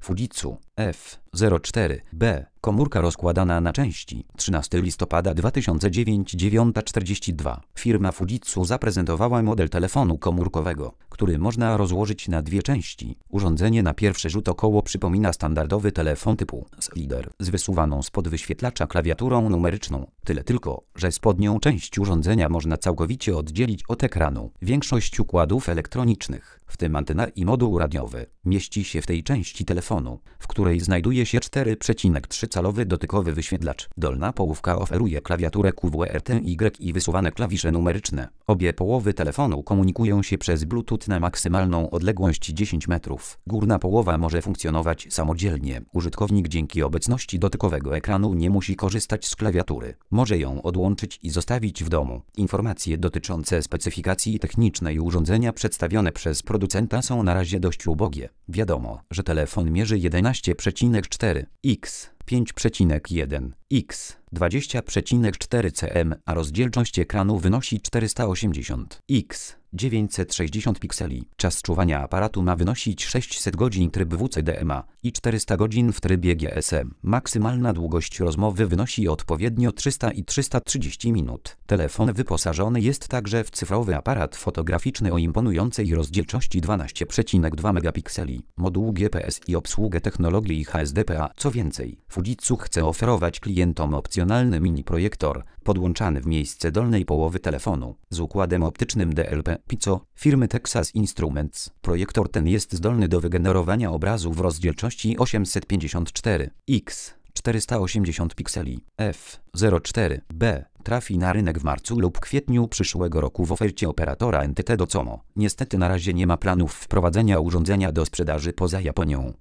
Fujitsu F04B. Komórka rozkładana na części. 13 listopada 2009, 9:42. Firma Fujitsu zaprezentowała model telefonu komórkowego, który można rozłożyć na dwie części. Urządzenie na pierwszy rzut około przypomina standardowy telefon typu Slider z wysuwaną spod wyświetlacza klawiaturą numeryczną. Tyle tylko, że spodnią część urządzenia można całkowicie oddzielić od ekranu. Większość układów elektronicznych, w tym antena i moduł radiowy, mieści się w tej części telefonu, w której znajduje się 4,3-calowy dotykowy wyświetlacz. Dolna połówka oferuje klawiaturę QWERTY i wysuwane klawisze numeryczne. Obie połowy telefonu komunikują się przez Bluetooth na maksymalną odległość 10 metrów. Górna połowa może funkcjonować samodzielnie. Użytkownik dzięki obecności dotykowego ekranu nie musi korzystać z klawiatury. Może ją odłączyć i zostawić w domu. Informacje dotyczące specyfikacji technicznej urządzenia przedstawione przez producenta są na razie dość ubogie. Wiadomo, że telefon mierzy 11,4 x 5,1 x 20,4 cm, a rozdzielczość ekranu wynosi 480 x 960 pikseli. Czas czuwania aparatu ma wynosić 600 godzin tryb WCDMA i 400 godzin w trybie GSM. Maksymalna długość rozmowy wynosi odpowiednio 300 i 330 minut. Telefon wyposażony jest także w cyfrowy aparat fotograficzny o imponującej rozdzielczości 12,2 megapikseli, moduł GPS i obsługę technologii HSDPA. Co więcej, Fujitsu chce oferować klientom opcjonalny mini projektor, podłączany w miejsce dolnej połowy telefonu, z układem optycznym DLP Piezo firmy Texas Instruments. Projektor ten jest zdolny do wygenerowania obrazu w rozdzielczości 854 x 480 pikseli. F04B trafi na rynek w marcu lub kwietniu przyszłego roku w ofercie operatora NTT Docomo. Niestety na razie nie ma planów wprowadzenia urządzenia do sprzedaży poza Japonią.